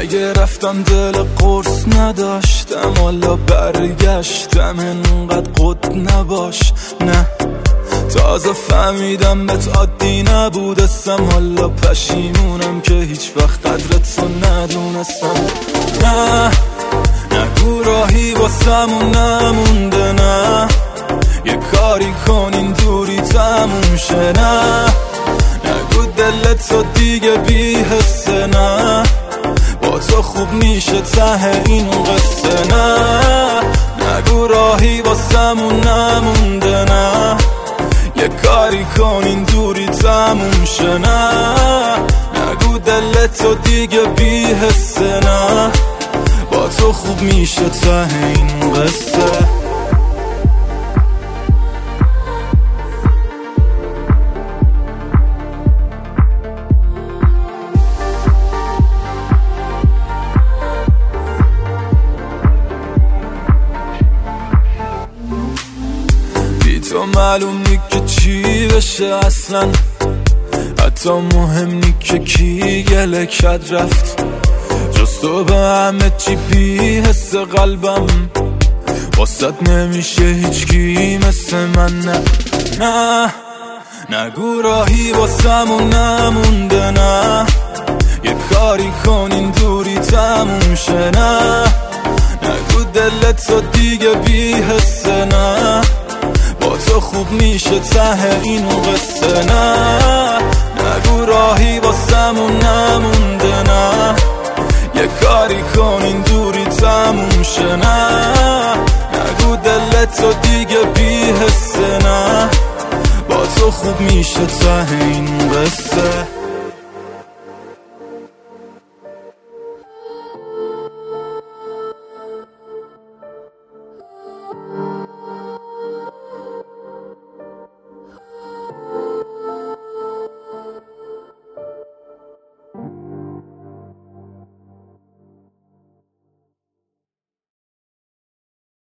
اگه رفتم دل قرص نداشتم، حالا برگشتم انقدر قد نباش. نه تازه فهمیدم بهت عادی نبودستم، حالا پشیمونم که هیچ وقت قدرت رو ندونستم. نه نگو راهی واسمون نمونده، نه یه کاری کن این دوری تموم شه. نه نگو دلت تو دیگه بی حسه، نه با تو خوب میشه ته این قصه. نه نگو راهی واسمون نمونده، نه یه کاری کن این دوری تموم شه. نه نگو دلت تو دیگه بی حسه، نه با تو خوب میشه ته این قصه. تو معلوم نی که چی بشه اصلا، حتی مهم نی که کی گله کد رفت. جز تو به همه چی بی حس قلبم، واسط نمیشه هیچ کی مثل من. نه نه نگو راهی واسمون نمونده، نه یه کاری کن این دوری تموم شه. نه نگو دلت تو دیگه بی حسه، نه با تو خوب میشه ته این قصه. نه نگو راهی واسمون نمونده، نه یه کاری کن این دوری تموم شه. نه نگو دلت تو دیگه بی حسه، نه با تو خوب میشه ته این قصه.